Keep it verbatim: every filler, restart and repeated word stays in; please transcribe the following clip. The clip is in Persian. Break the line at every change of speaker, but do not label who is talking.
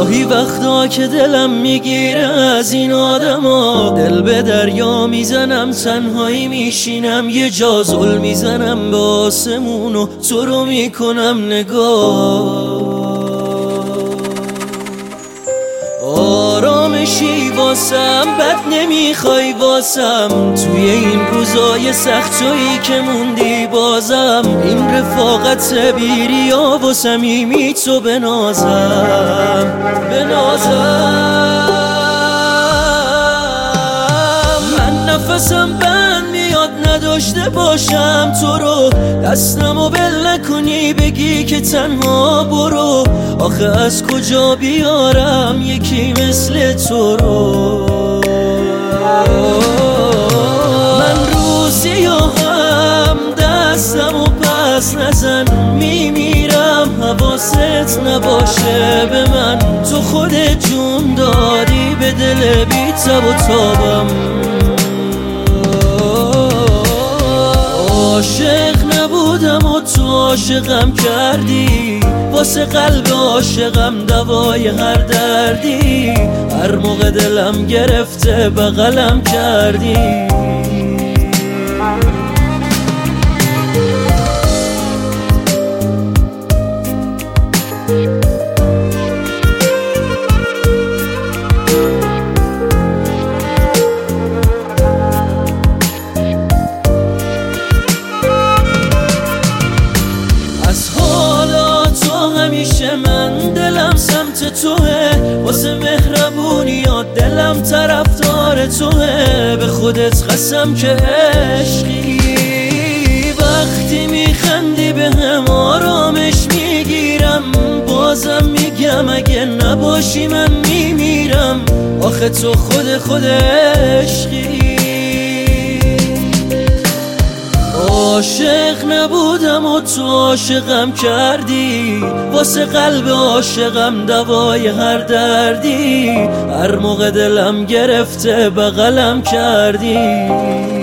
گاهی وقتا که دلم میگیره از این آدما، دل به دریا میزنم تنهایی میشینم، یه جا زل میزنم به آسمون و تو رو میکنم نگاه. آرامشی واسم بد نمیخوای واسم، توی این روزای سختایی که موندی بازم، این رفاقت بیریا و صمیمی تو بنازم بنازم. من نفسم بند میاد نداشته باشم تو رو، دستمو بل نکنی بگی که تنها برو، آخه از کجا بیارم یکی مثل تو رو. من روزی هم دستمو پس نزن، میمیرم حواست نباشه به من، تو خودت جون دادی به دل بی تب و تابم. عاشق نبودم و تو عاشقم کردی، واسه قلب عاشقم دوای هر دردی، هر موقع دلم گرفته بغلم کردی. همیشه من دلم سمت توه، واسه مهربونیات دلم طرفدار توه، به خودت قسم که عشقی، وقتی میخندی به هم آرامش میگیرم، بازم میگم اگه نباشی من میمیرم، آخه تو خود خود عشقی. عاشق نبودم و تو عاشقم کردی، واسه قلب عاشقم دوای هر دردی، هر موقع دلم گرفته بغلم کردی.